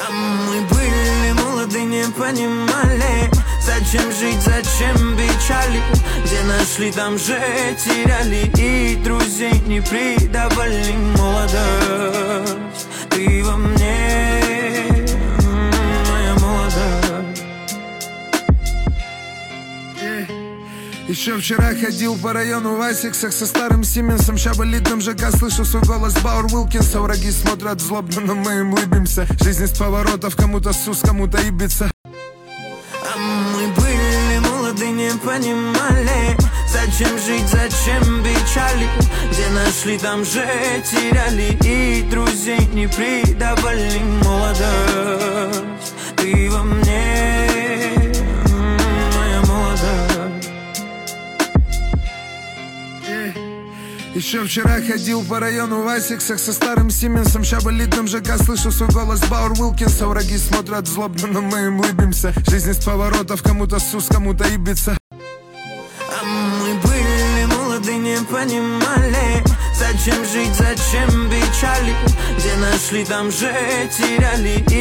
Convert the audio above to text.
Мы были молоды, не понимали, зачем жить, зачем печали. Где нашли, там же теряли, и друзей не предавали. Молодость, ты во мне, моя молодость. Еще вчера ходил по району в Асиксах со старым Сименсом. Ща в элитном ЖК слышу свой голос Бауэр Уилкинса. Враги смотрят злобно, но мы им улыбимся. Жизнь из поворотов, кому-то Сус, кому-то Ибица. Мы были молоды, не понимали, зачем жить, зачем печали. Где нашли, там же теряли, и друзей не предавали. Молодость, ты во мне, моя молодость. Еще вчера ходил по району в Асиксах со старым Сименсом. Ща в элитном ЖК слышу свой голос Бауэр Уилкинса. Враги смотрят злобно, но мы им улыбимся. Жизнь из поворотов, кому-то Сус, кому-то Ибица. Мы были молоды, не понимали, зачем жить, зачем печали. Где нашли, там же теряли.